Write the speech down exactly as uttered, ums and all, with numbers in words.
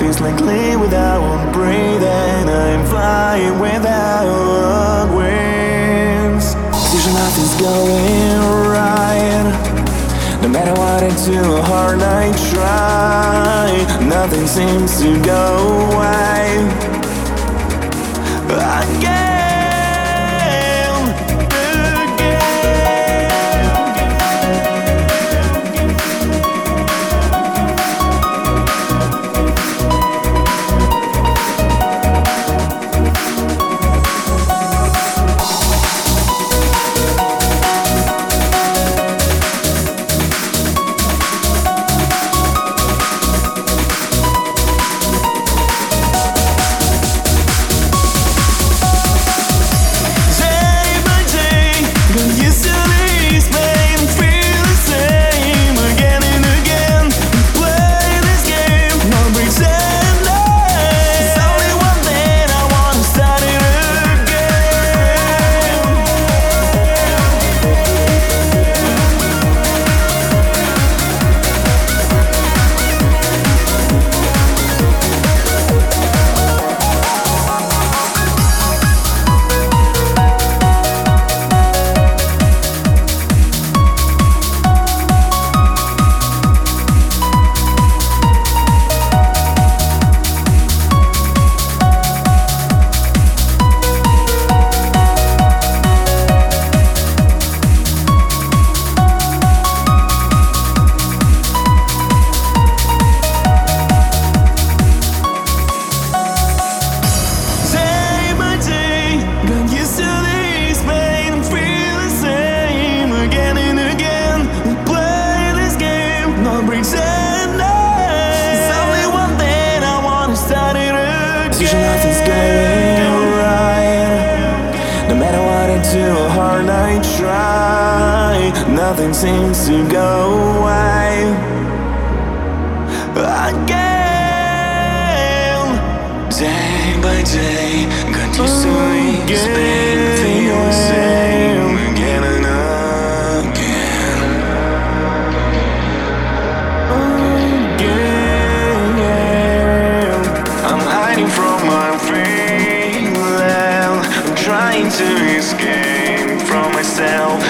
feels like living without breathing. I'm flying without wings. Seems nothing's going right. No matter what I do, how hard I try, nothing seems to go right. Again. Nothing's going right. No matter what I do, how hard I try, nothing seems to go right. Again, day by day, got used to these pain, feel the same again and again. Again, I'm hiding from my feeling. I'm trying to escape from myself.